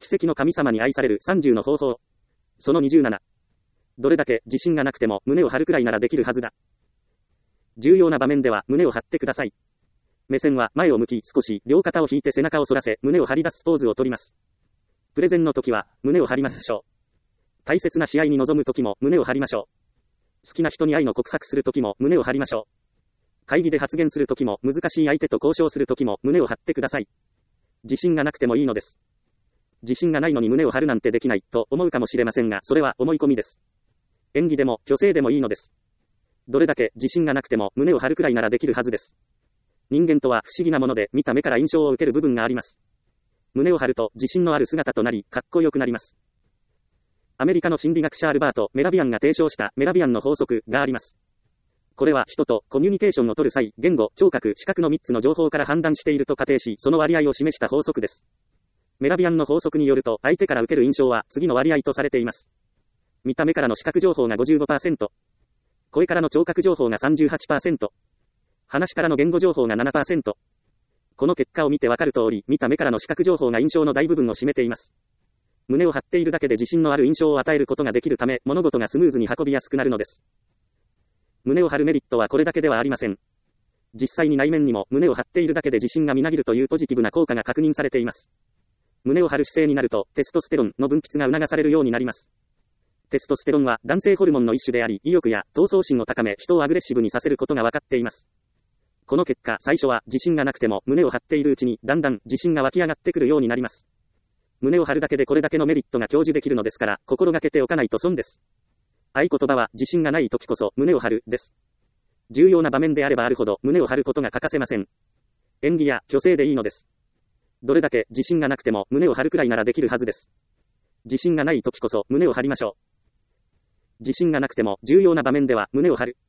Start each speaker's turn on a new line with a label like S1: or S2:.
S1: 奇跡の神様に愛される30の方法。その27。どれだけ自信がなくても胸を張るくらいならできるはずだ。重要な場面では胸を張ってください。目線は前を向き、少し両肩を引いて背中を反らせ胸を張り出すポーズをとります。プレゼンの時は胸を張りましょう。大切な試合に臨む時も胸を張りましょう。好きな人に愛の告白する時も胸を張りましょう。会議で発言する時も難しい相手と交渉する時も胸を張ってください。自信がなくてもいいのです。自信がないのに胸を張るなんてできないと思うかもしれませんが、それは思い込みです。演技でも虚勢でもいいのです。どれだけ自信がなくても胸を張るくらいならできるはずです。人間とは不思議なもので、見た目から印象を受ける部分があります。胸を張ると自信のある姿となり、かっこよくなります。アメリカの心理学者アルバート・メラビアンが提唱したメラビアンの法則があります。これは人とコミュニケーションを取る際、言語、聴覚、視覚の3つの情報から判断していると仮定し、その割合を示した法則です。メラビアンの法則によると、相手から受ける印象は次の割合とされています。見た目からの視覚情報が 55%、声からの聴覚情報が 38%、話からの言語情報が 7%。この結果を見てわかる通り、見た目からの視覚情報が印象の大部分を占めています。胸を張っているだけで自信のある印象を与えることができるため、物事がスムーズに運びやすくなるのです。胸を張るメリットはこれだけではありません。実際に内面にも胸を張っているだけで自信がみなぎるというポジティブな効果が確認されています。胸を張る姿勢になると、テストステロンの分泌が促されるようになります。テストステロンは男性ホルモンの一種であり、意欲や闘争心を高め、人をアグレッシブにさせることが分かっています。この結果、最初は自信がなくても胸を張っているうちに、だんだん自信が湧き上がってくるようになります。胸を張るだけでこれだけのメリットが享受できるのですから、心がけておかないと損です。合言葉は、自信がない時こそ胸を張るです。重要な場面であればあるほど胸を張ることが欠かせません。演技や虚勢でいいのです。どれだけ自信がなくても胸を張るくらいならできるはずです。自信がない時こそ胸を張りましょう。自信がなくても重要な場面では胸を張る。